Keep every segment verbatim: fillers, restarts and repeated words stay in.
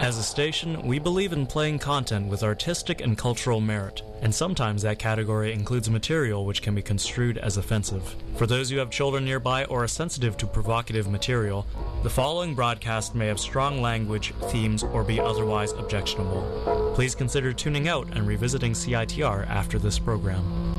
As a station, we believe in playing content with artistic and cultural merit, and sometimes that category includes material which can be construed as offensive. For those who have children nearby or are sensitive to provocative material, the following broadcast may have strong language, themes, or be otherwise objectionable. Please consider tuning out and revisiting C I T R after this program.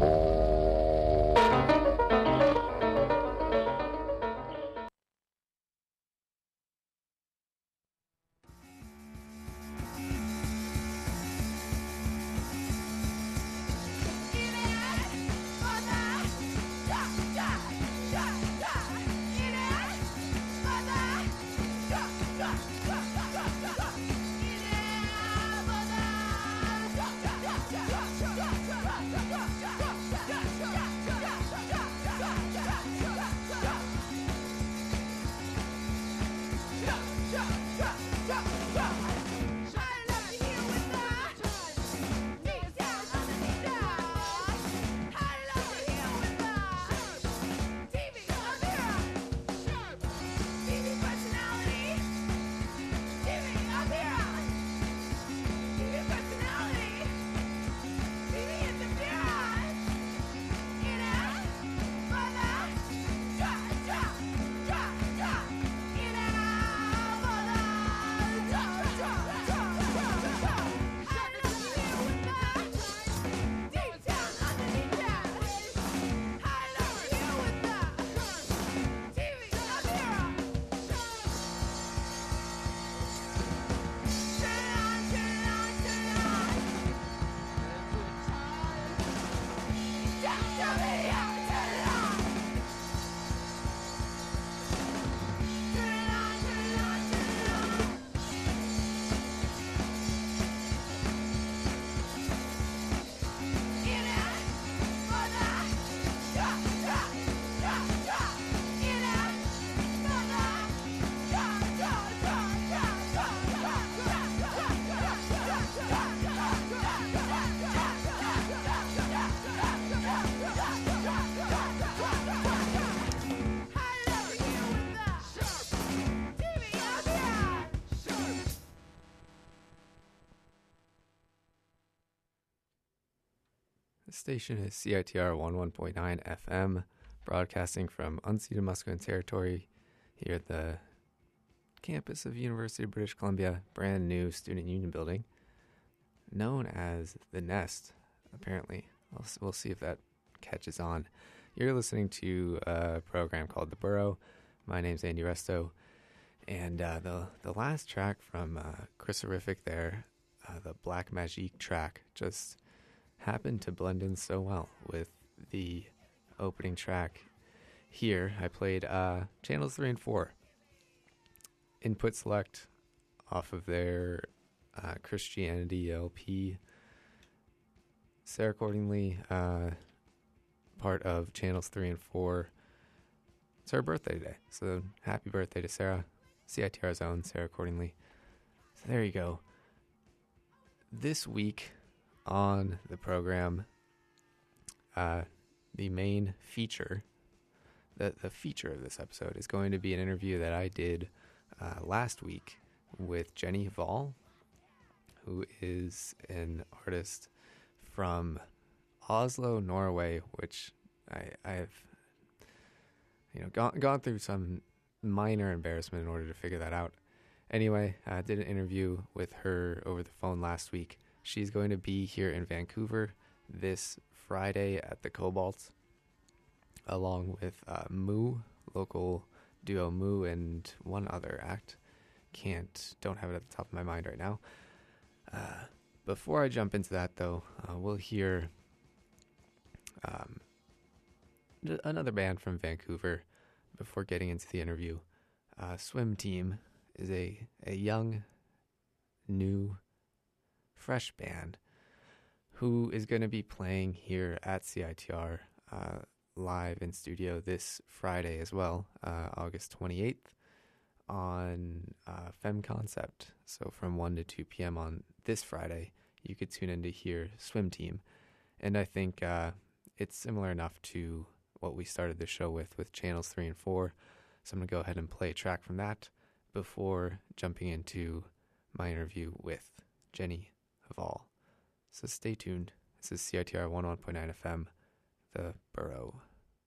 Station is C I T R one oh one point nine F M, broadcasting from unceded Musqueam territory here at the campus of University of British Columbia, brand new student union building, known as The Nest, apparently. We'll, we'll see if that catches on. You're listening to a program called The Burrow. My name's Andy Resto, and uh, the, the last track from uh, Chrysorific there, uh, the Black Magique track, just happened to blend in so well with the opening track here. I played uh, channels three and four. Input select off of their uh, Christianity L P. Sarah accordingly, uh, part of channels three and four. It's her birthday today, so happy birthday to Sarah. C I T R's own Sarah accordingly. So there you go. This week on the program, uh, the main feature, the, the feature of this episode is going to be an interview that I did uh, last week with Jenny Vall, who is an artist from Oslo, Norway, which I, I've you know gone, gone through some minor embarrassment in order to figure that out. Anyway, I did an interview with her over the phone last week. She's going to be here in Vancouver this Friday at the Cobalt, along with uh, Moo, local duo Moo, and one other act. Can't, don't have it at the top of my mind right now. Uh, before I jump into that, though, uh, we'll hear um, another band from Vancouver before getting into the interview. Uh, Swim Team is a, a young, new, fresh band who is going to be playing here at C I T R uh, live in studio this Friday as well, uh, August twenty-eighth on uh, Fem Concept. So from one to two p.m. on this Friday, you could tune in to hear Swim Team. And I think uh, it's similar enough to what we started the show with, with channels three and four. So I'm going to go ahead and play a track from that before jumping into my interview with Jenny Hval. So stay tuned. This is C I T R one oh one point nine F M, The Borough.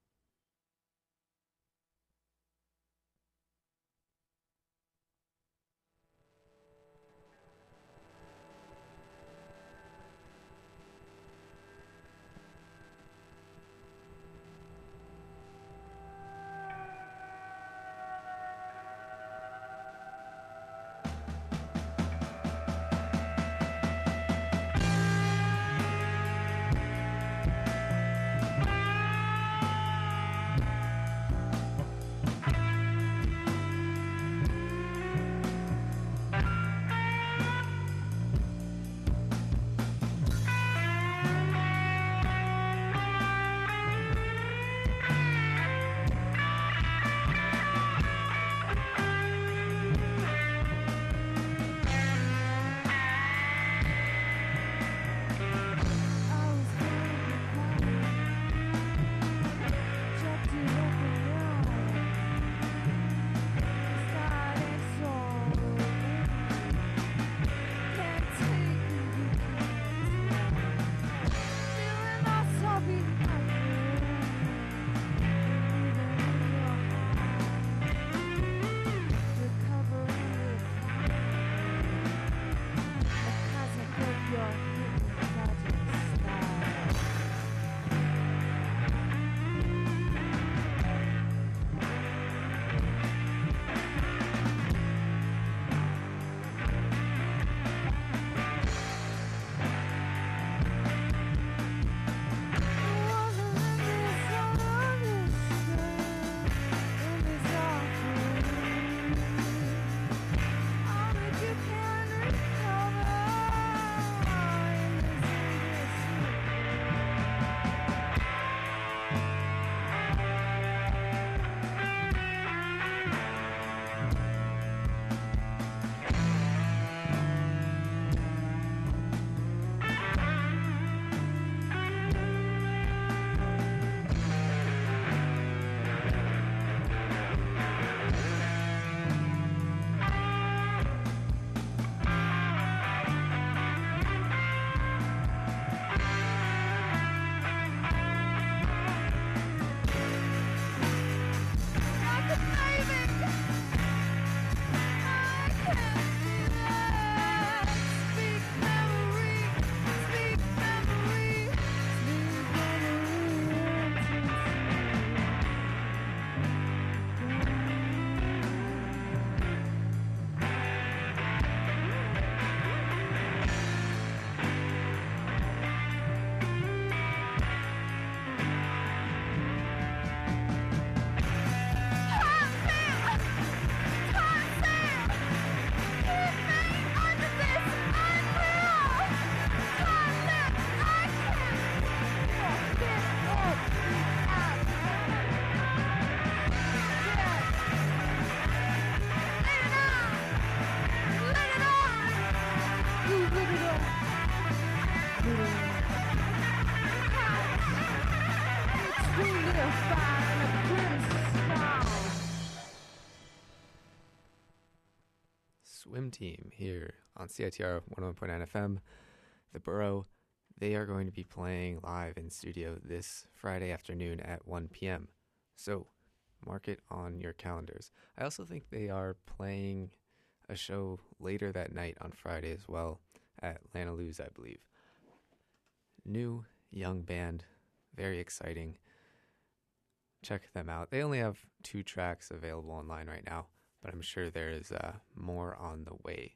Swim Team here on C I T R one oh one point nine F M, The Borough. They are going to be playing live in studio this Friday afternoon at one p.m. So mark it on your calendars. I also think they are playing a show later that night on Friday as well at Lana Lou's, I believe. New, young band, very exciting. Check them out. They only have two tracks available online right now, but I'm sure there is uh, more on the way.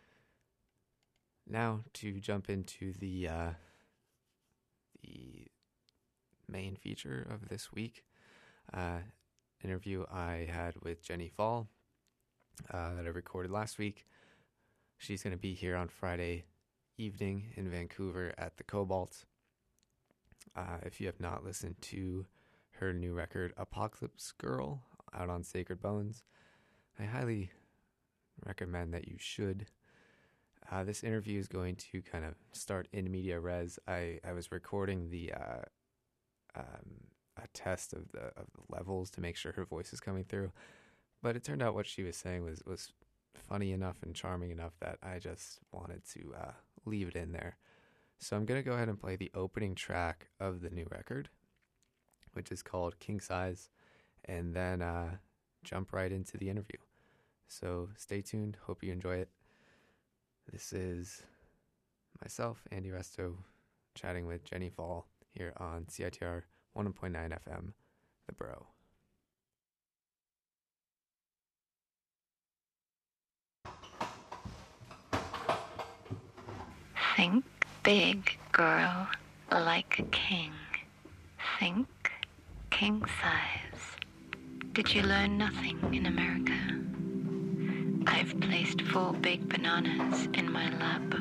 Now to jump into the uh, the main feature of this week, uh, interview I had with Jenny Hval uh, that I recorded last week. She's going to be here on Friday evening in Vancouver at the Cobalt. Uh, if you have not listened to her new record, Apocalypse Girl, out on Sacred Bones, I highly recommend that you should. Uh, this interview is going to kind of start in media res. I, I was recording the uh, um, a test of the of the levels to make sure her voice is coming through, but it turned out what she was saying was was funny enough and charming enough that I just wanted to uh, leave it in there. So I'm going to go ahead and play the opening track of the new record, which is called King Size, and then uh, jump right into the interview. So stay tuned. Hope you enjoy it. This is myself, Andy Resto, chatting with Jenny Fall here on C I T R one oh one point nine F M, The Borough. Think big, girl, like a king. Think king size. Did you learn nothing in America? I've placed four big bananas in my lap.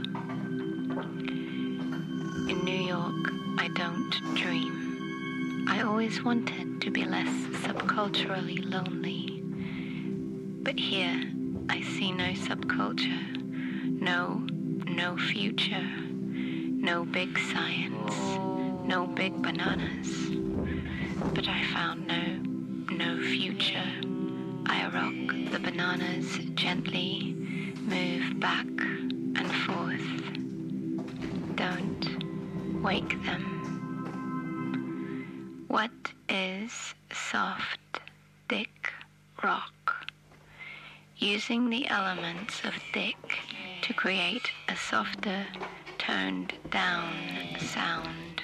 In New York, I don't dream. I always wanted to be less subculturally lonely. But here, I see no subculture, no, no future, no big science, no big bananas. But I found no, no future. I rock the bananas gently, move back and forth. Don't wake them. What is soft, thick rock? Using the elements of thick to create a softer, toned down sound.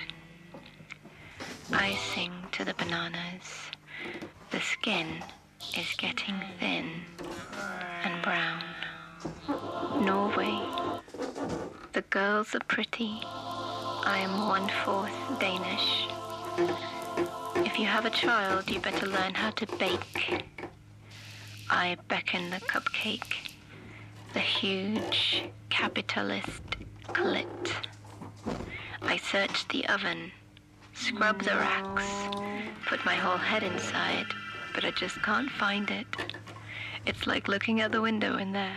I sing to the bananas. The skin is getting thin and brown. Norway. The girls are pretty. I am one-fourth Danish. If you have a child, you better learn how to bake. I beckon the cupcake, the huge capitalist clit. I search the oven, scrub the racks, put my whole head inside, but I just can't find it. It's like looking out the window in there.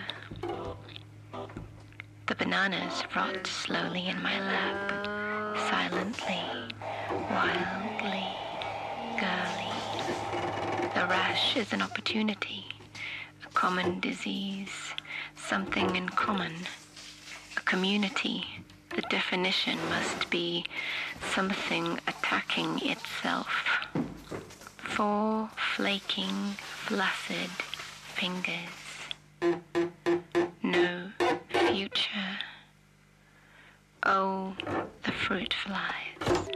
The bananas rot slowly in my lap, silently, wildly, girly. The rash is an opportunity, a common disease, something in common, a community. The definition must be something attacking itself. Four flaking, flaccid fingers. No future. Oh, the fruit flies. Maybe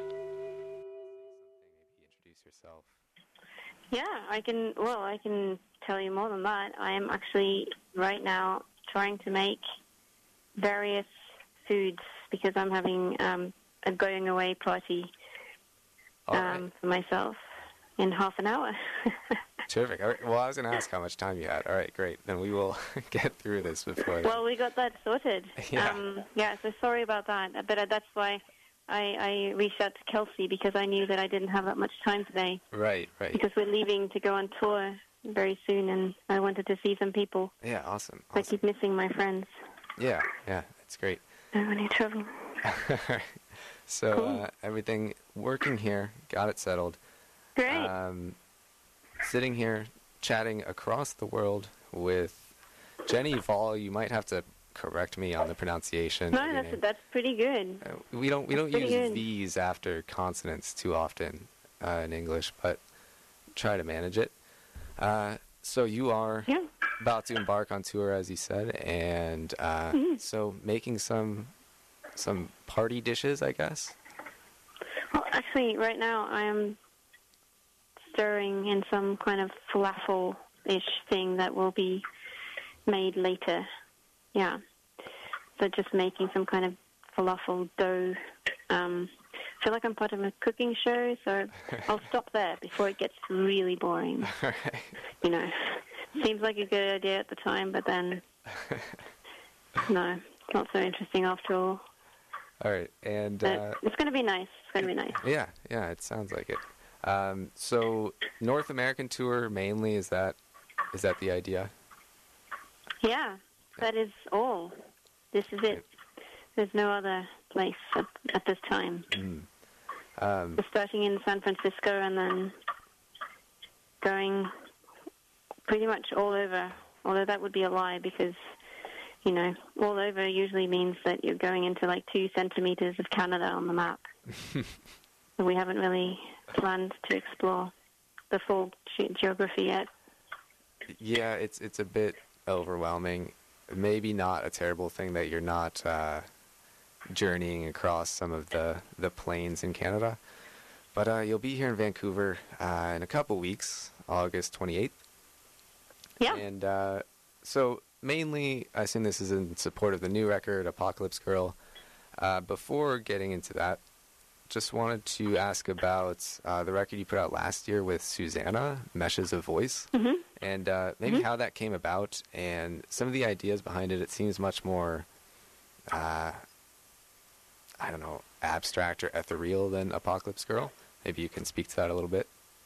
introduce yourself. Yeah, I can, well, I can tell you more than that. I am actually right now trying to make various foods because I'm having um, a going away party um, right. for myself in half an hour. Terrific. All right. Well, I was going to ask how much time you had. All right, great. Then we will get through this before. Well, we got that sorted. Yeah. Um, yeah, so sorry about that. But uh, that's why I, I reached out to Kelsey because I knew that I didn't have that much time today. Right, right. Because we're leaving to go on tour very soon, and I wanted to see some people. Yeah, awesome. I awesome. keep missing my friends. Yeah, yeah, it's great. I when you travel. So Cool. uh, everything working here, got it settled. Great. Um, sitting here, chatting across the world with Jenny Fall. You might have to correct me on the pronunciation. no, of your that's name. that's pretty good. Uh, we don't we That's don't use pretty good. V's after consonants too often uh, in English, but try to manage it. Uh, so you are Yeah. about to embark on tour, as you said, and uh, Mm-hmm. so making some some party dishes, I guess. Well, actually, right now I am stirring in some kind of falafel-ish thing that will be made later. Yeah. So just making some kind of falafel dough. Um, I feel like I'm part of a cooking show, so I'll stop there before it gets really boring. All right. You know, seems like a good idea at the time, but then, no, it's not so interesting after all. All right, and But uh, it's going to be nice. It's going to be nice. yeah, yeah, it sounds like it. Um, so North American tour mainly, is that is that the idea? Yeah, that is all. This is it. There's no other place at, at this time. Mm. Um, We're starting in San Francisco and then going pretty much all over although that would be a lie because, you know, all over usually means that you're going into like two centimeters of Canada on the map. So we haven't really planned to explore the full ge- geography yet. Yeah, it's it's a bit overwhelming. Maybe not a terrible thing that you're not uh, journeying across some of the, the plains in Canada. But uh, you'll be here in Vancouver uh, in a couple weeks, August twenty-eighth. Yeah. And uh, so mainly, I assume this is in support of the new record, Apocalypse Girl. Uh, before getting into that, just wanted to ask about uh, the record you put out last year with Susanna, Meshes of Voice, Mm-hmm. and uh, maybe Mhm. how that came about and some of the ideas behind it. It seems much more, uh, I don't know, abstract or ethereal than Apocalypse Girl. Maybe you can speak to that a little bit.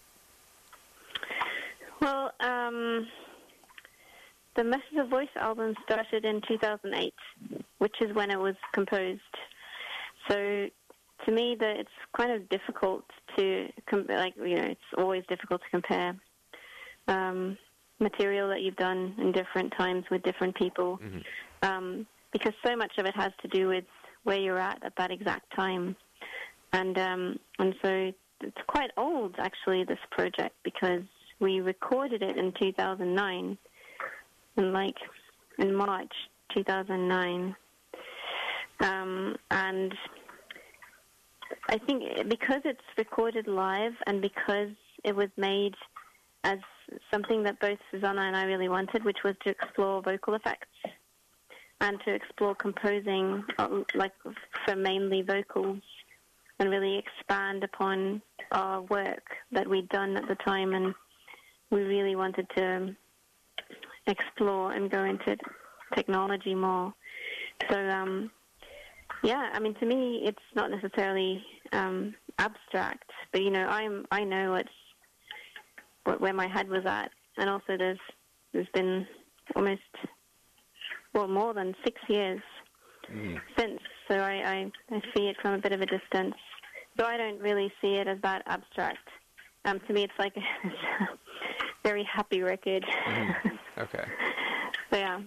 Well, um, the Meshes of Voice album started in two thousand eight, which is when it was composed. So to me, that it's kind of difficult to, com- like, you know, it's always difficult to compare um, material that you've done in different times with different people, Mm-hmm. um, because so much of it has to do with where you're at at that exact time. And um, and so it's quite old, actually, this project, because we recorded it in two thousand nine, in like in March two thousand nine, um, and I think because it's recorded live and because it was made as something that both Susanna and I really wanted, which was to explore vocal effects and to explore composing, uh, like for mainly vocals, and really expand upon our work that we'd done at the time, and we really wanted to explore and go into technology more. So, um, yeah, I mean, to me, it's not necessarily um, abstract, but you know, I'm I know what's what, where my head was at, and also there's there's been almost well more than six years Mm-hmm. since, so I, I, I see it from a bit of a distance. So I don't really see it as that abstract. Um, to me, it's like a very happy record. Mm-hmm. Okay. So yeah.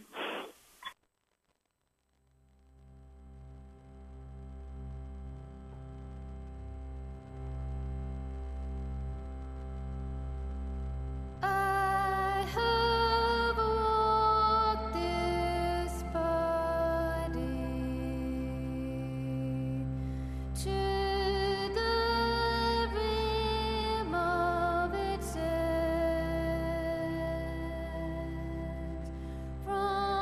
I have walked this body to the rim of its edge, from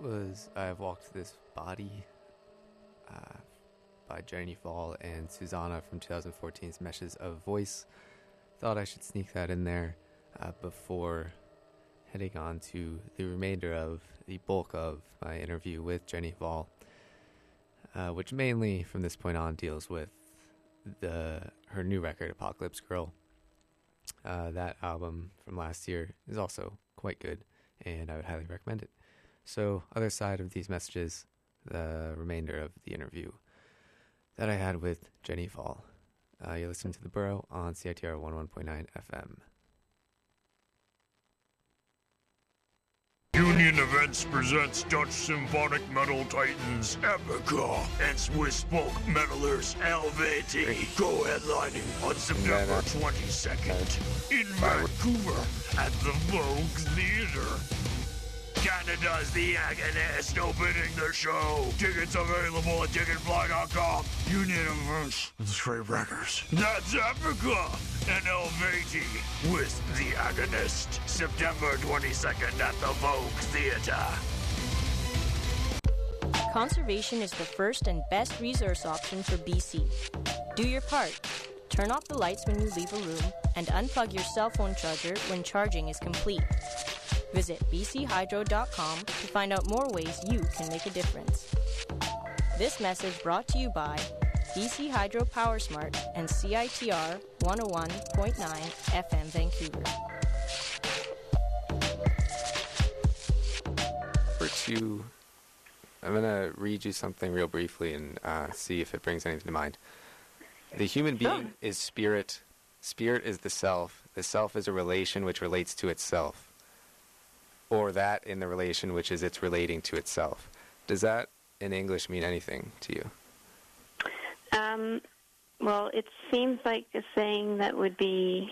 was I've Walked This Body uh, by Jenny Fall and Susanna from twenty fourteen's Meshes of Voice. Thought I should sneak that in there uh, before heading on to the remainder of the bulk of my interview with Jenny Fall, uh, which mainly from this point on deals with the her new record, Apocalypse Girl. Uh, that album from last year is also quite good, and I would highly recommend it. So, other side of these messages, the remainder of the interview that I had with Jenny Fall. Uh, you're listening to The Burrow on C I T R one oh one point nine F M. Union Events presents Dutch symphonic metal titans Epica and Swiss folk metalers Helveti co-headlining on September twenty-second in Vancouver at the Vogue Theatre. Canada's The Agonist opening the show. Tickets available at ticketfly dot com. Union Events and Straight Records. That's Epica and Helveti with The Agonist. September twenty-second at the Vogue Theatre. Conservation is the first and best resource option for B C. Do your part. Turn off the lights when you leave a room and unplug your cell phone charger when charging is complete. Visit b c hydro dot com to find out more ways you can make a difference. This message brought to you by B C Hydro PowerSmart and C I T R one oh one point nine F M Vancouver. For two, I'm going to read you something real briefly and uh, see if it brings anything to mind. The human being is spirit. Spirit is the self. The self is a relation which relates to itself. Or that in the relation which is its relating to itself. Does that in English mean anything to you? Um, well, it seems like a saying that would be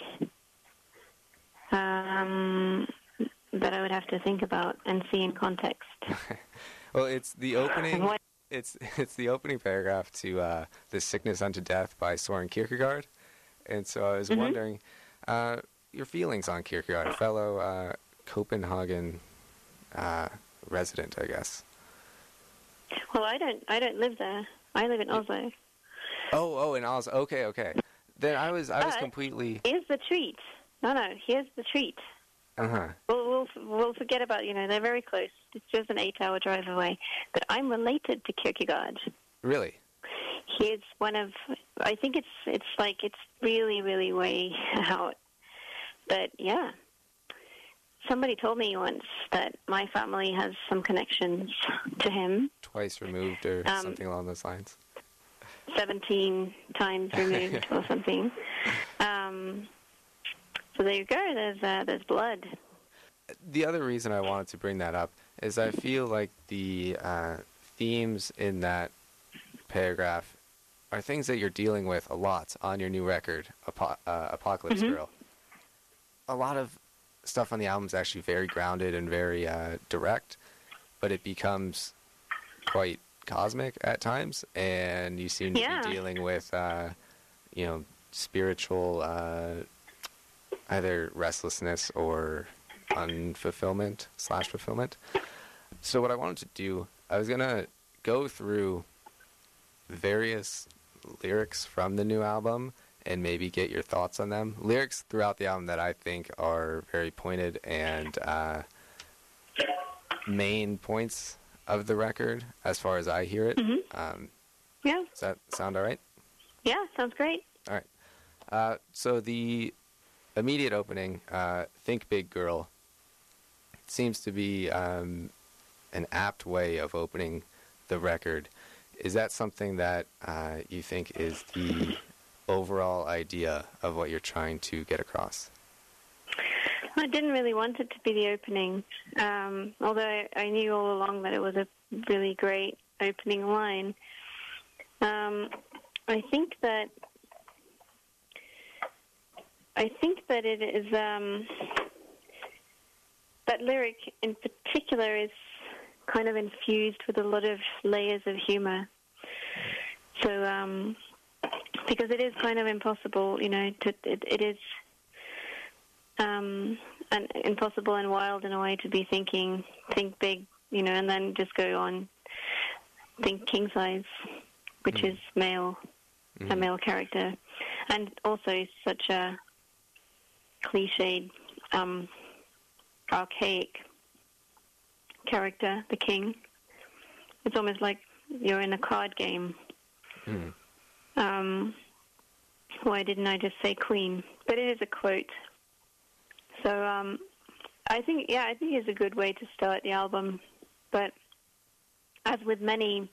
um, that I would have to think about and see in context. Well, it's the opening. What? It's it's the opening paragraph to uh, "The Sickness Unto Death" by Soren Kierkegaard, and so I was Mm-hmm. wondering uh, your feelings on Kierkegaard, a fellow uh, Copenhagen uh, resident, I guess. Well, I don't. I don't live there. I live in Oslo. Oh, oh, in Oslo. Okay, okay. Then I was I was But completely. Here's the treat. No, no. Here's the treat. Uh huh. We'll, we'll we'll forget about, you know, they're very close. It's just an eight-hour drive away. But I'm related to Kierkegaard. Really? He's one of. I think it's it's like it's really really way out. But yeah, somebody told me once that my family has some connections to him. Twice removed or Um, something along those lines. Seventeen times removed or something. Um, so there you go. There's uh, there's blood. The other reason I wanted to bring that up is I feel like the uh, themes in that paragraph are things that you're dealing with a lot on your new record, Apo- uh, Apocalypse Mhm. Girl. A lot of stuff on the album is actually very grounded and very uh, direct, but it becomes quite cosmic at times, and you seem to Yeah. be dealing with, uh, you know, spiritual uh, either restlessness or unfulfillment slash fulfillment. So what I wanted to do, I was gonna go through various lyrics from the new album and maybe get your thoughts on them. Lyrics throughout the album that I think are very pointed and uh, main points of the record as far as I hear it. Mhm. Um, Yeah. does that sound all right? Yeah. Sounds great. All right. Uh, so the immediate opening, uh, Think Big Girl, seems to be um, an apt way of opening the record. Is that something that uh, you think is the overall idea of what you're trying to get across? I didn't really want it to be the opening, um, although I, I knew all along that it was a really great opening line. Um, I think that I think that it is um, that lyric in particular is kind of infused with a lot of layers of humor. So, um, because it is kind of impossible, you know, to it, it is um, and impossible and wild in a way to be thinking, think big, you know, and then just go on, think king size, which Mm. is male, Mhm. a male character, and also such a cliched, um, archaic character, the king. It's almost like you're in a card game. Mm. Um, why didn't I just say queen? But it is a quote. So um, I think, yeah, I think it's a good way to start the album. But as with many,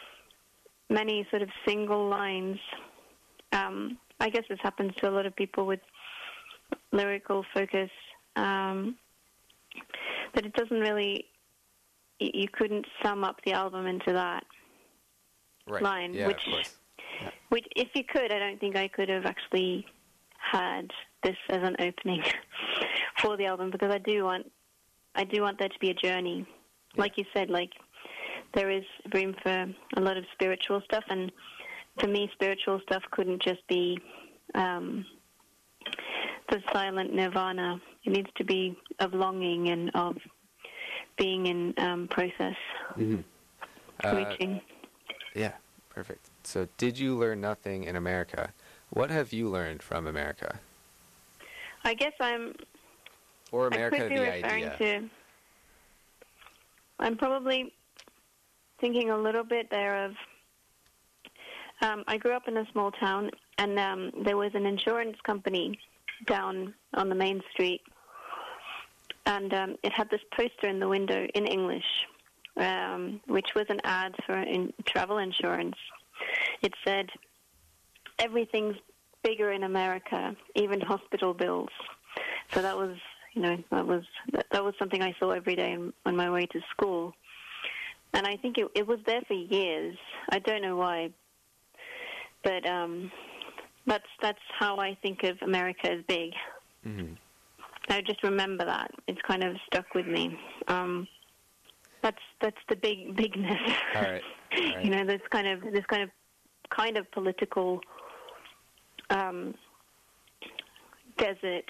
many sort of single lines, um, I guess this happens to a lot of people with lyrical focus, um, that it doesn't really, y- you couldn't sum up the album into that Right. line, Yeah, which, of course. Yeah. which, if you could, I don't think I could have actually had this as an opening for the album, because I do want, I do want there to be a journey. Yeah. Like you said, like there is room for a lot of spiritual stuff, and for me, spiritual stuff couldn't just be um, the silent nirvana. It needs to be of longing and of being in um, process, Mm-hmm. Uh, reaching. yeah, perfect. So, did you learn nothing in America? What have you learned from America? I guess I'm. Or I America, could be the referring idea? to. I'm probably thinking a little bit there of. Um, I grew up in a small town, and um, there was an insurance company down on the main street, and um, it had this poster in the window in English, um, which was an ad for in travel insurance. It said, "Everything's bigger in America, even hospital bills." So that was, you know, that was that, that was something I saw every day on, on my way to school, and I think it, it was there for years. I don't know why, but um, that's that's how I think of America as big. Mm-hmm. I just remember that. It's kind of stuck with me. Um, that's that's the big bigness. All right. All right. You know, this kind of this kind of kind of political um, desert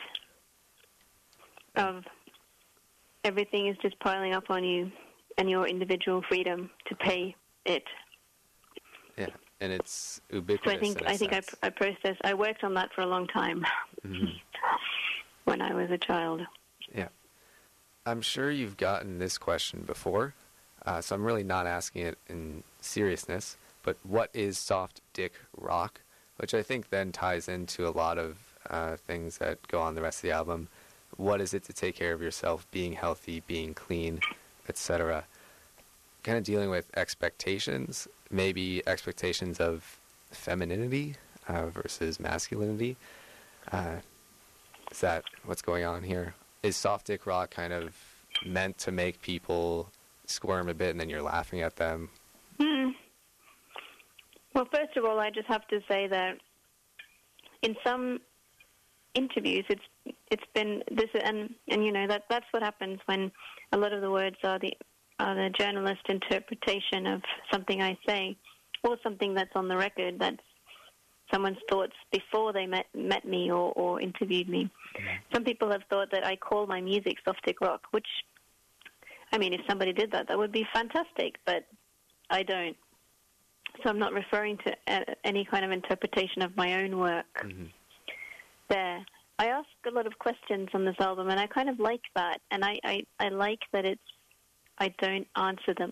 of everything is just piling up on you and your individual freedom to pay it. Yeah, and it's So ubiquitous. I think in a I think I, sense. I processed. I worked on that for a long time Mhm. when I was a child. Yeah. I'm sure you've gotten this question before, uh, so I'm really not asking it in seriousness, but what is soft dick rock? Which I think then ties into a lot of uh, things that go on the rest of the album. What is it to take care of yourself, being healthy, being clean, et cetera? Kind of dealing with expectations, maybe expectations of femininity uh, versus masculinity. Uh, is that what's going on here? Is soft dick rock kind of meant to make people squirm a bit and then you're laughing at them? Hmm. Well, first of all, I just have to say that in some interviews, it's it's been this, and and you know that that's what happens when a lot of the words are the are the journalist interpretation of something I say, or something that's on the record that's someone's thoughts before they met met me or, or interviewed me. Some people have thought that I call my music soft dick rock, which, I mean, if somebody did that, that would be fantastic, but I don't. So I'm not referring to uh, any kind of interpretation of my own work Mm-hmm. there. I ask a lot of questions on this album, and I kind of like that, and I, I, I like that it's I don't answer them.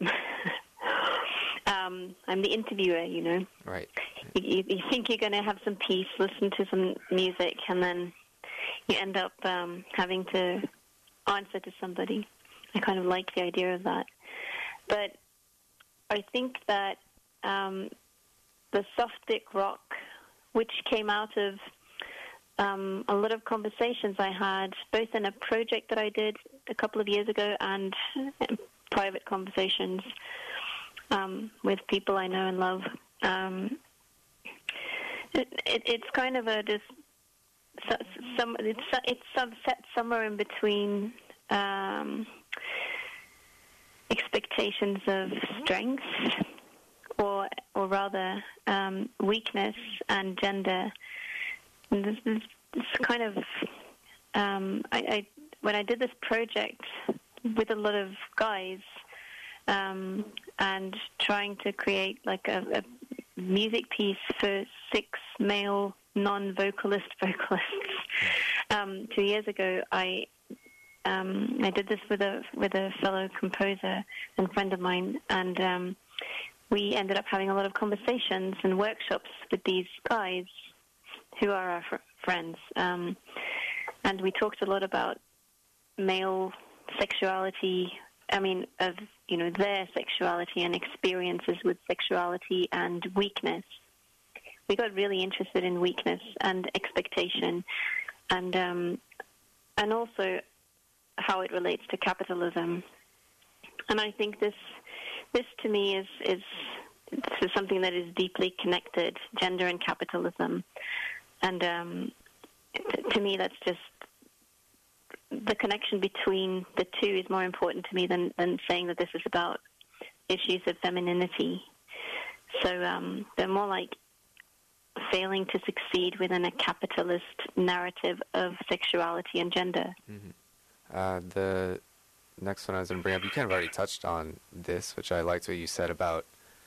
um, I'm the interviewer, you know. Right. You, you, you think you're going to have some peace, listen to some music, and then you end up um, having to answer to somebody. I kind of like the idea of that. But I think that um, the soft dick rock, which came out of um, a lot of conversations I had, both in a project that I did a couple of years ago and private conversations um, with people I know and love. Um, it, it, it's kind of a just some it's it's some set somewhere in between um, expectations of strength, or or rather um, weakness and gender. And this is this kind of um, I, I when I did this project with a lot of guys, um, and trying to create like a, a music piece for six male non-vocalist vocalists. Um, two years ago, I um, I did this with a with a fellow composer and friend of mine, and um, we ended up having a lot of conversations and workshops with these guys who are our fr- friends, um, and we talked a lot about male sexuality. I mean, of you know their sexuality and experiences with sexuality and weakness. We got really interested in weakness and expectation, and um, and also how it relates to capitalism. And I think this this to me is is, is something that is deeply connected, gender and capitalism. And um, t- to me, that's just the connection between the two is more important to me than, than saying that this is about issues of femininity. So um, they're more like failing to succeed within a capitalist narrative of sexuality and gender. Mm-hmm. Uh, the next one I was going to bring up, you kind of already touched on this, which I liked what you said about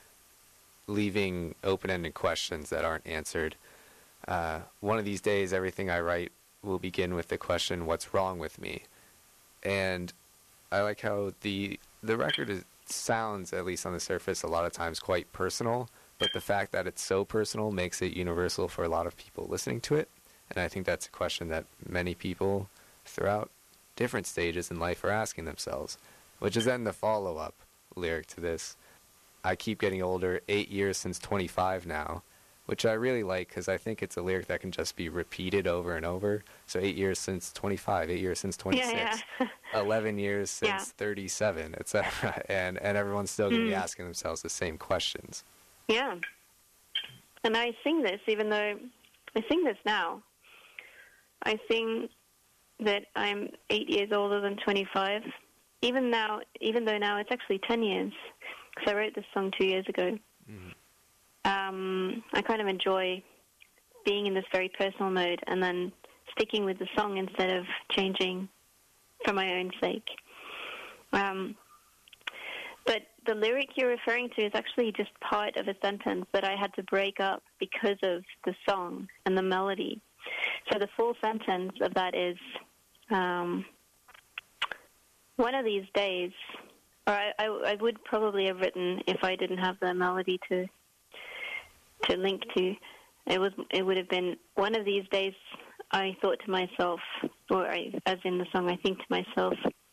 leaving open-ended questions that aren't answered. Uh, one of these days, everything I write will begin with the question, what's wrong with me? And I like how the the record is, sounds, at least on the surface, a lot of times quite personal, but the fact that it's so personal makes it universal for a lot of people listening to it. And I think that's a question that many people throughout different stages in life are asking themselves, which is then the follow-up lyric to this. I keep getting older, eight years since twenty-five now, which I really like because I think it's a lyric that can just be repeated over and over. So eight years since twenty-five, eight years since twenty-six, Yeah, yeah. eleven years since Yeah. thirty-seven, et cetera. And, and everyone's still going to Mm. be asking themselves the same questions. Yeah. And I sing this, even though I sing this now. I sing that I'm eight years older than twenty-five. Even now, even though now it's actually ten years, because I wrote this song two years ago. Mm-hmm. Um, I kind of enjoy being in this very personal mode and then sticking with the song instead of changing for my own sake. Um, but the lyric you're referring to is actually just part of a sentence that I had to break up because of the song and the melody. So the full sentence of that is, um, one of these days, or I, I, I would probably have written if I didn't have the melody to to link to, it was it would have been, one of these days I thought to myself, or I, as in the song, I think to myself,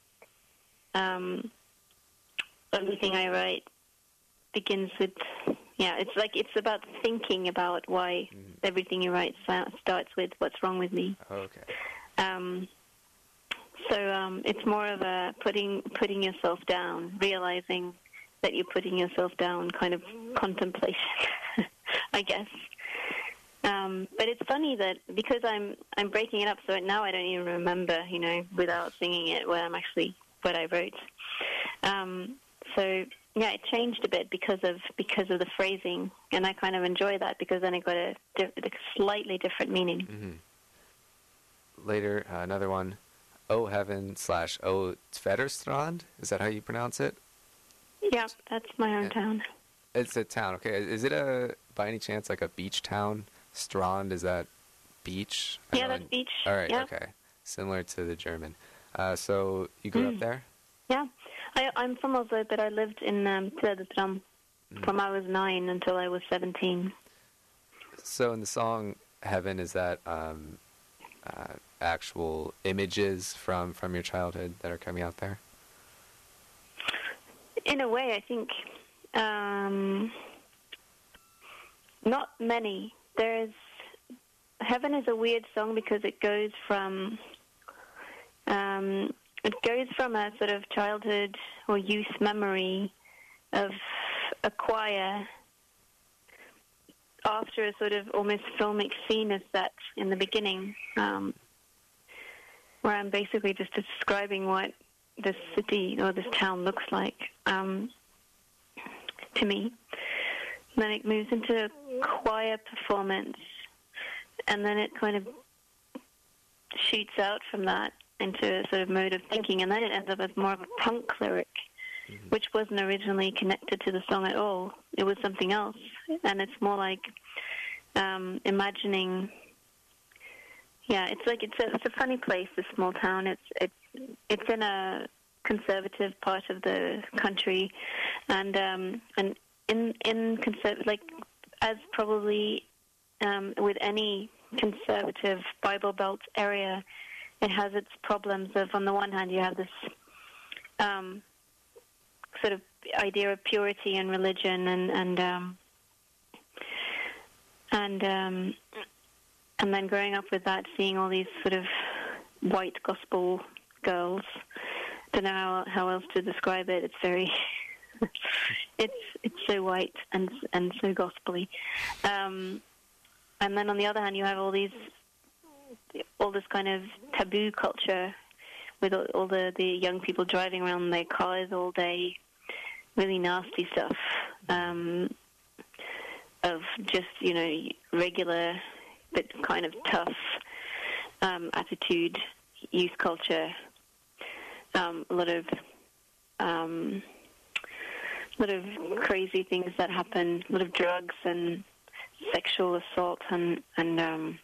um, everything I write begins with, yeah, it's like, it's about thinking about why mm. everything you write starts with what's wrong with me. Oh, okay. Um, so um, it's more of a putting putting yourself down, realizing that you're putting yourself down, kind of contemplation, I guess. Um, but it's funny that because I'm I'm breaking it up, so now I don't even remember, you know, without singing it, where I'm actually what I wrote. Um, so yeah, it changed a bit because of because of the phrasing, and I kind of enjoy that because then it got a, di- a slightly different meaning. Mm-hmm. Later, uh, another one, O Heaven slash O Tvedestrand. Is that how you pronounce it? Yeah, that's my hometown. It's a town, okay. Is it a, by any chance, like a beach town? Strand, is that beach? I Yeah, know that's in- beach. All right, yeah. okay. Similar to the German. Uh, so you grew Mm. up there? Yeah. I, I'm from Oslo, but I lived in um, Tvedestrand Mm. from I was nine until I was seventeen. So in the song Heaven, is that um, uh, actual images from, from your childhood that are coming out there? In a way, I think um, not many. There's Heaven is a weird song because it goes from um, it goes from a sort of childhood or youth memory of a choir after a sort of almost filmic scene is set in the beginning, um, where I'm basically just describing what this city or this town looks like um, to me. And then it moves into a choir performance, and then it kind of shoots out from that into a sort of mode of thinking, and then it ends up as more of a punk lyric. which wasn't originally connected to the song at all. It was something else, and it's more like um, imagining. Yeah, it's like it's a it's a funny place, this small town. It's it's it's in a conservative part of the country, and um, and in in conserv- like as probably um, with any conservative Bible Belt area, it has its problems of, on the one hand, you have this um, sort of idea of purity in religion, and and um, and um, and then growing up with that, seeing all these sort of white gospel girls. Don't know how how else to describe it. It's very, it's it's so white and and so gospely. Um, and then on the other hand, you have all these, all this kind of taboo culture, with all, all the, the young people driving around in their cars all day, really nasty stuff, um, of just, you know, regular but kind of tough um, attitude, youth culture. Um, a lot of, um, lot of crazy things that happen. A lot of drugs and sexual assault and and um,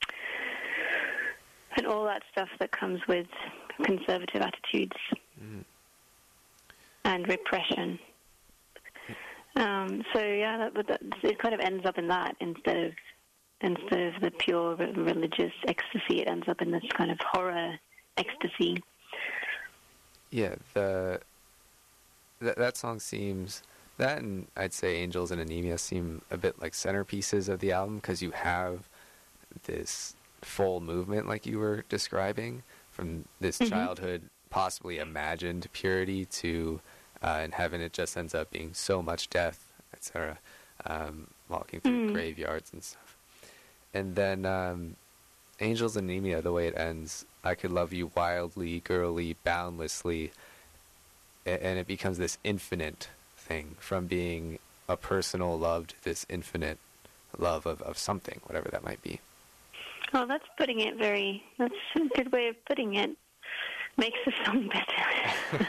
and all that stuff that comes with conservative attitudes mm. and repression. Um, so yeah, that, that, it kind of ends up in that instead of instead of the pure religious ecstasy. It ends up in this kind of horror ecstasy. Yeah, the that that song seems, that and I'd say Angels and Anemia seem a bit like centerpieces of the album, because you have this full movement like you were describing, from this mm-hmm. childhood possibly imagined purity to uh, in heaven it just ends up being so much death, et cetera. Um, walking through mm. graveyards and stuff. And then um, Angels and Anemia, the way it ends, I could love you wildly, girly, boundlessly, and it becomes this infinite thing, from being a personal love to this infinite love of, of something, whatever that might be. Oh, that's putting it very, that's a good way of putting it. Makes the song better.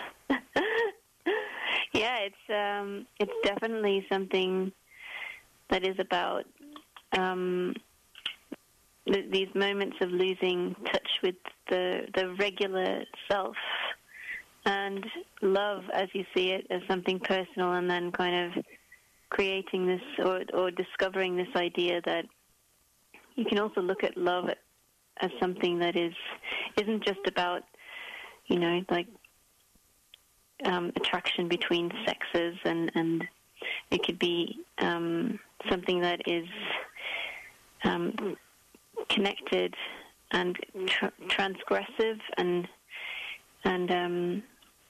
Yeah, it's um, it's definitely something that is about um, th- these moments of losing touch with the the regular self, and love as you see it as something personal, and then kind of creating this or or discovering this idea that you can also look at love as something that is isn't just about, you know, like um, attraction between sexes, and, and it could be um, something that is um, connected and tra- transgressive and and um,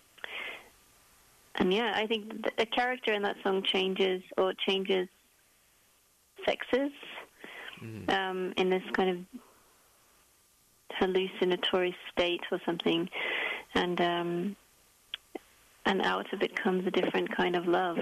and yeah, I think the character in that song changes or changes sexes mm. um, in this kind of hallucinatory state or something, and um, and out of it comes a different kind of love.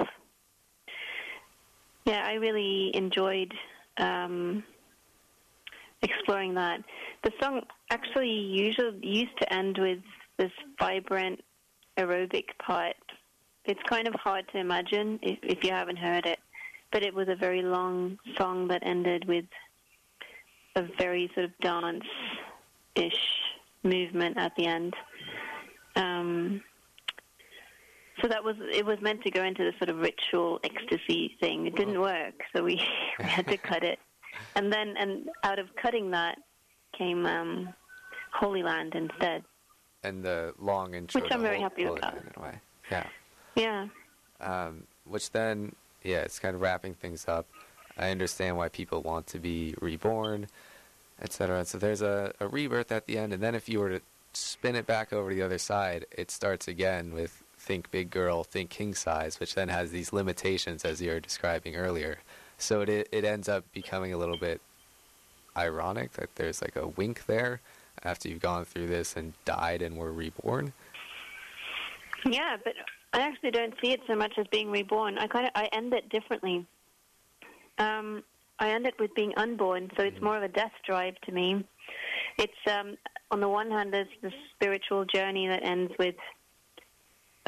Yeah, I really enjoyed um, exploring that. The song actually usually used to end with this vibrant aerobic part. It's kind of hard to imagine if, if you haven't heard it, but it was a very long song that ended with a very sort of dance-ish movement at the end. Um, so that was, it was meant to go into this sort of ritual ecstasy thing. It didn't work, so we, we had to cut it. And then, and out of cutting that came um, Holy Land instead. And the long intro, which I'm very Holy, happy Holy about. Land in a way. Yeah. Yeah. Um, which then, yeah, it's kind of wrapping things up. I understand why people want to be reborn, et cetera. So there's a, a rebirth at the end, and then if you were to spin it back over to the other side, it starts again with think big girl, think king size, which then has these limitations as you were describing earlier. So it it ends up becoming a little bit ironic that there's like a wink there after you've gone through this and died and were reborn. Yeah, but I actually don't see it so much as being reborn. I kind of I end it differently. Um, I end it with being unborn, so it's more of a death drive to me. It's um, on the one hand, there's the spiritual journey that ends with a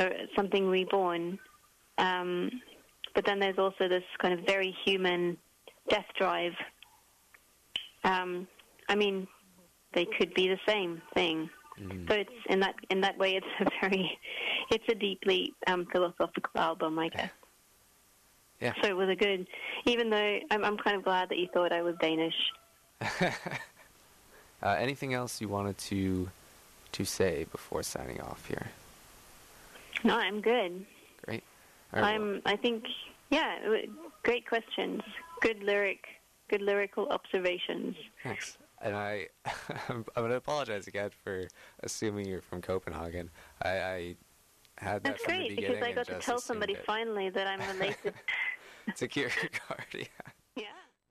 a, something reborn. Um, but then there's also this kind of very human death drive. Um, I mean, they could be the same thing. Mm. So it's in that in that way, it's a very, it's a deeply um, philosophical album, I guess. Yeah. So it was a good, even though I'm, I'm kind of glad that you thought I was Danish. uh, anything else you wanted to to say before signing off here? No, I'm good. Great. All right, I'm. Well. I think. Yeah. Great questions. Good lyric. Good lyrical observations. Thanks. And I, I'm going to apologize again for assuming you're from Copenhagen. I, I had that That's from great, the beginning. because I got to tell somebody it. finally that I'm related. To Kierkegaard, yeah. Yeah.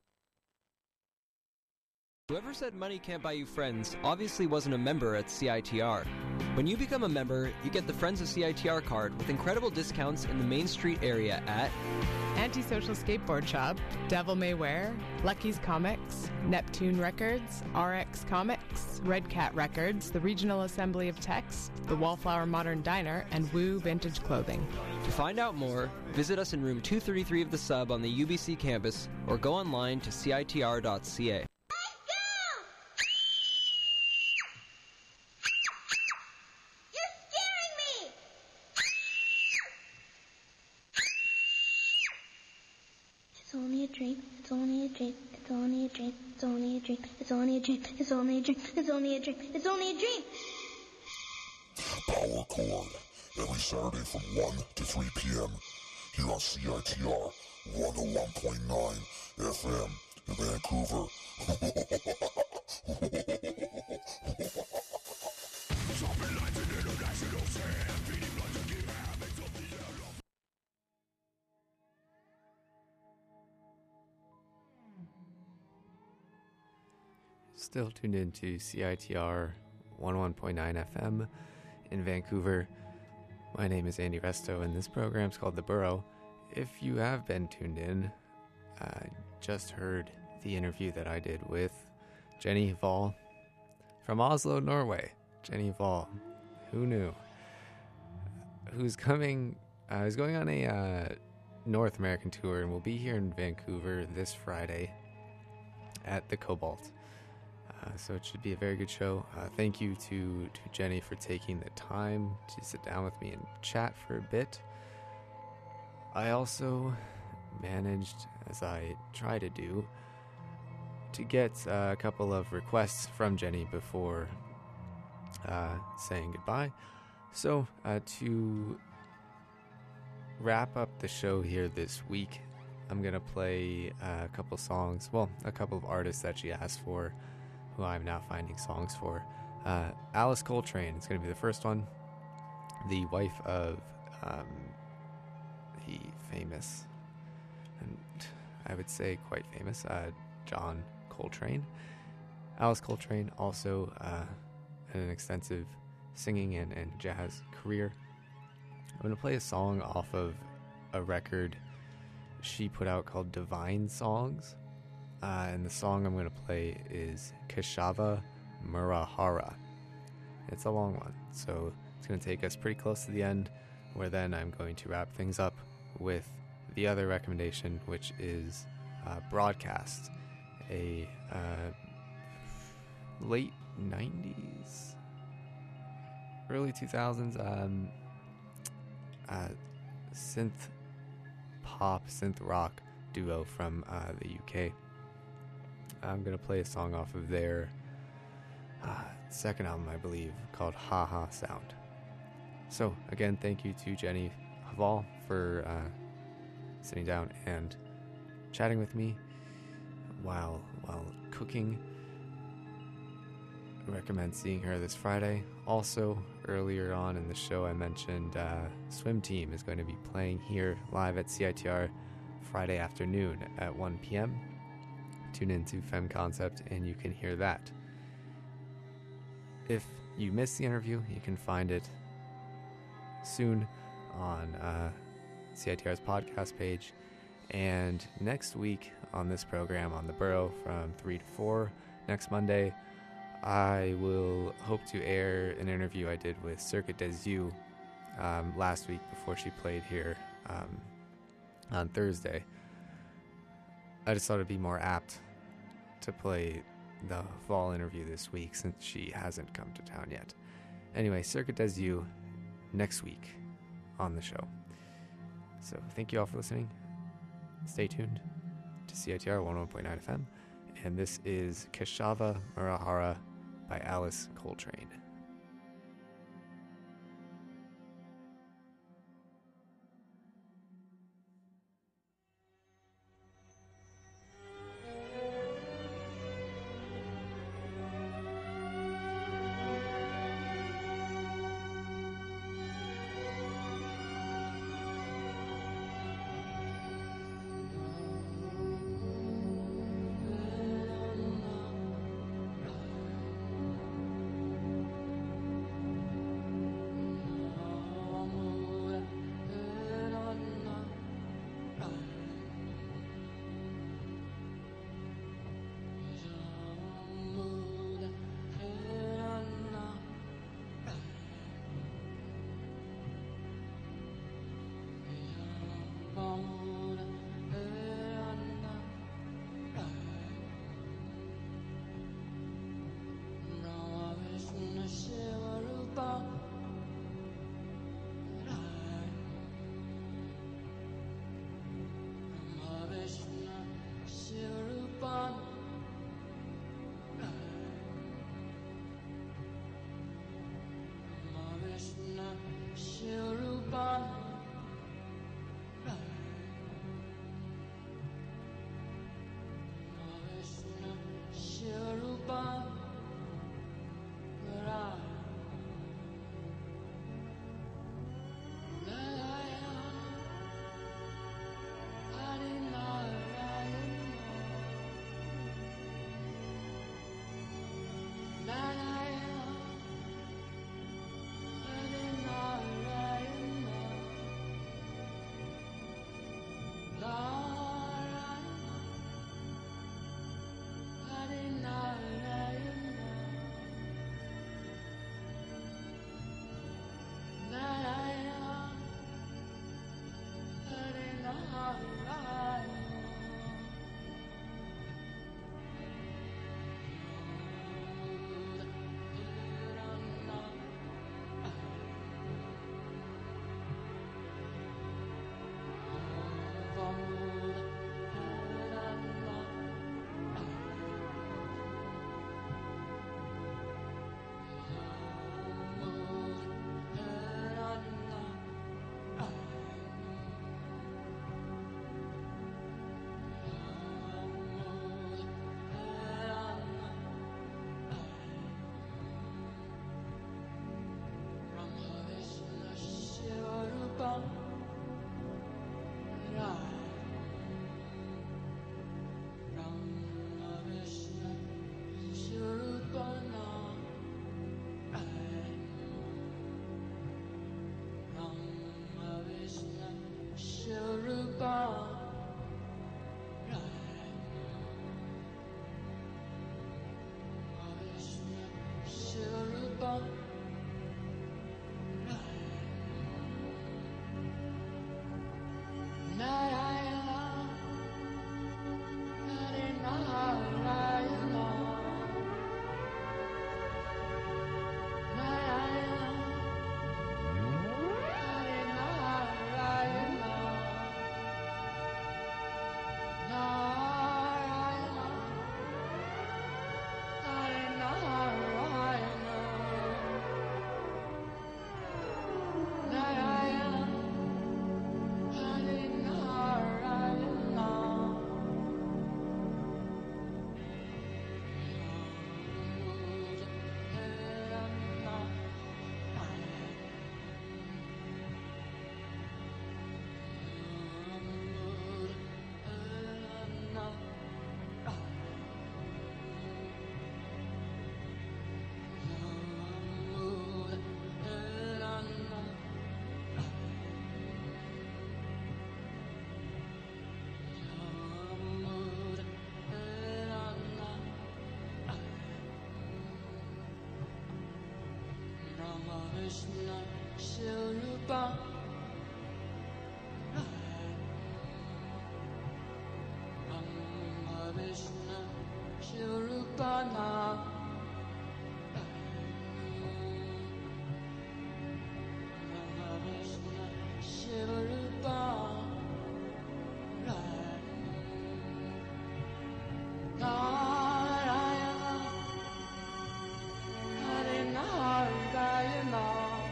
Whoever said money can't buy you friends obviously wasn't a member at C I T R. When you become a member, you get the Friends of C I T R card with incredible discounts in the Main Street area at Antisocial Skateboard Shop, Devil May Wear, Lucky's Comics, Neptune Records, R X Comics, Red Cat Records, the Regional Assembly of Text, the Wallflower Modern Diner, and Woo Vintage Clothing. To find out more, visit us in room two thirty-three of the Sub on the U B C campus or go online to C I T R dot C A. It's only a dream, it's only a dream, it's only a dream, it's only a dream, it's only a dream, it's only a dream, it's only a dream, it's only a dream. Power Chord, every Saturday from one to three p.m. here on C I T R one oh one point nine F M in Vancouver. Still tuned in to C I T R one oh one point nine F M in Vancouver. My name is Andy Resto, and this program's called The Burrow. If you have been tuned in, I uh, just heard the interview that I did with Jenny Voll from Oslo, Norway. Jenny Voll, who knew? Who's coming, uh, who's going on a uh, North American tour and will be here in Vancouver this Friday at the Cobalt. Uh, so it should be a very good show. Uh, thank you to, to Jenny for taking the time to sit down with me and chat for a bit. I also managed, as I try to do, to get uh, a couple of requests from Jenny before uh, saying goodbye. So uh, to wrap up the show here this week, I'm going to play uh, a couple songs, well, a couple of artists that she asked for, who I'm now finding songs for. Uh, Alice Coltrane is going to be the first one, the wife of um, the famous, and I would say quite famous, uh, John Coltrane. Alice Coltrane also uh, had an extensive singing and, and jazz career. I'm going to play a song off of a record she put out called Divine Songs. Uh, and the song I'm going to play is Keshava Murahara. It's a long one, so it's going to take us pretty close to the end, where then I'm going to wrap things up with the other recommendation, which is uh, Broadcast, a uh, late nineties, early two thousands um, uh, synth pop, synth rock duo from uh, the U K. I'm going to play a song off of their uh, second album, I believe, called Ha Ha Sound. So, again, thank you to Jenny Voll for uh, sitting down and chatting with me while while cooking. I recommend seeing her this Friday. Also, earlier on in the show, I mentioned uh, Swim Team is going to be playing here live at C I T R Friday afternoon at one p.m. Tune into Femme Concept and you can hear that. If you missed the interview, you can find it soon on uh, C I T R's podcast page. And next week on this program on The Burrow from three to four, next Monday, I will hope to air an interview I did with Circuit des Yeux um, last week before she played here um, on Thursday. I just thought it'd be more apt to play the fall interview this week since she hasn't come to town yet. Anyway, Circuit Des You next week on the show. So thank you all for listening. Stay tuned to C I T R one oh one point nine F M. And this is Keshava Murahara by Alice Coltrane. Shilrupa Brahma Vishnu Shilrupana Brahma Vishnu Shilrupa Narayana Hare Narayana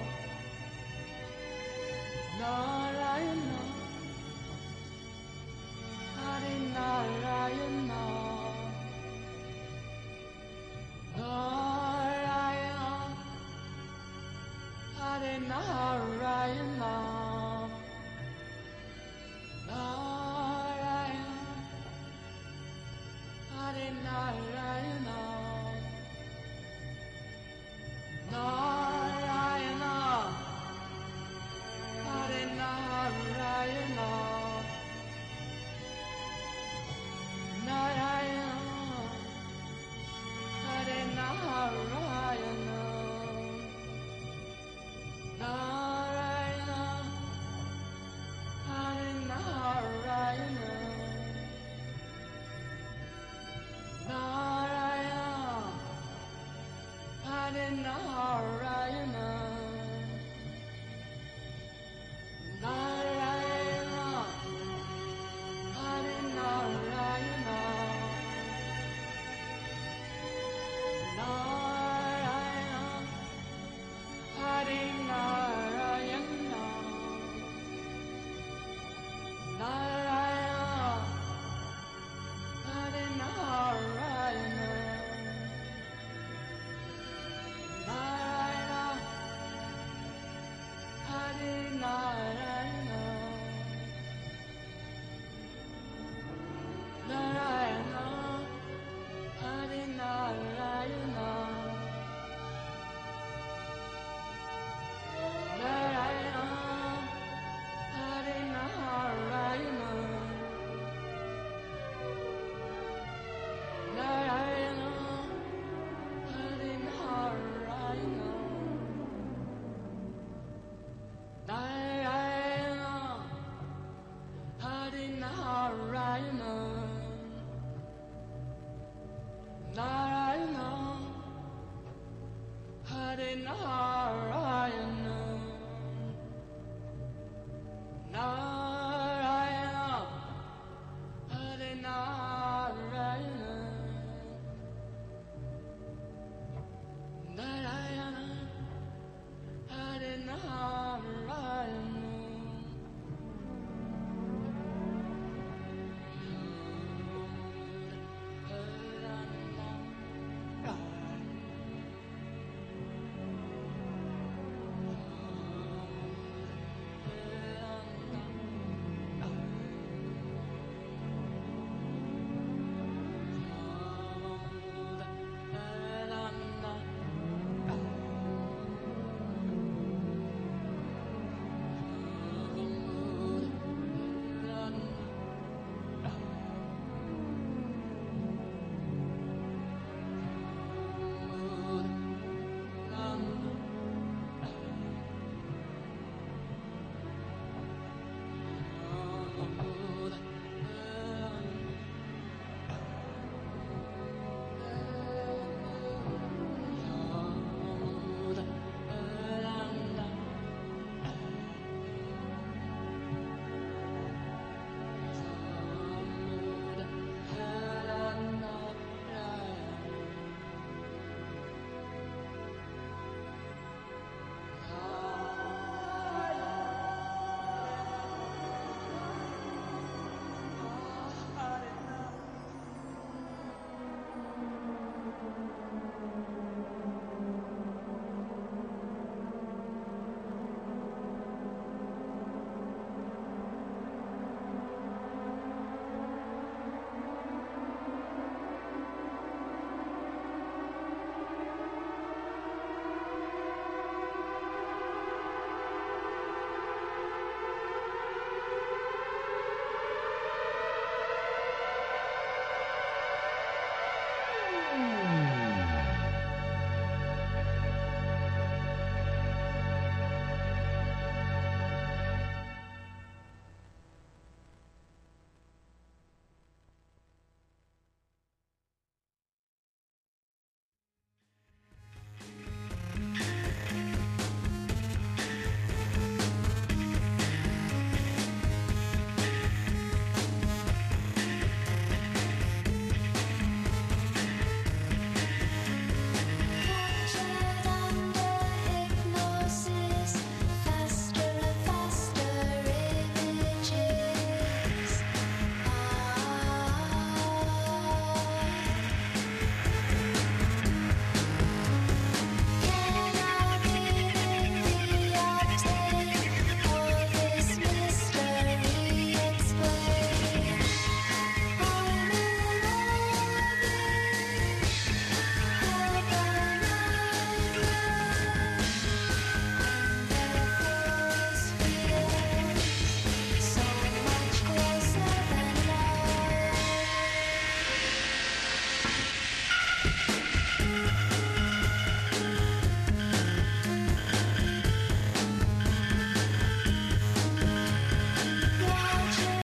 Narayana Hare Narayana Narayana Hare Narayana Narayana Hare Narayana Narayana Hare Narayana Narayana Hare Narayana Narayana Hare Narayana Narayana Hare Narayana Narayana Hare Narayana Narayana Hare Narayana Narayana Hare Narayana Narayana Hare Narayana Narayana Hare Narayana Narayana Hare Narayana Narayana Hare Narayana Narayana Hare Narayana Narayana Hare Narayana